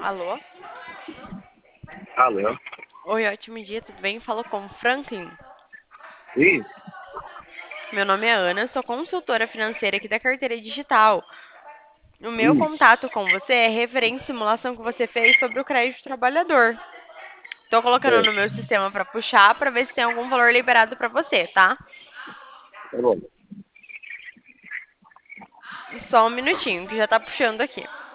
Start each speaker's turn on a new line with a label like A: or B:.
A: Alô?
B: Alô?
A: Oi, ótimo dia, tudo bem? Falo com Franklin.
B: Ih,
A: Meu nome é Ana, sou consultora financeira aqui da Carteira Digital. O meu
B: isso.
A: contato com você é referente à simulação que você fez sobre o crédito trabalhador. Tô colocando no meu
B: É,
A: sistema para puxar para ver se tem algum valor liberado para você, tá?
B: tá bom.
A: Só um minutinho que já tá puxando aqui.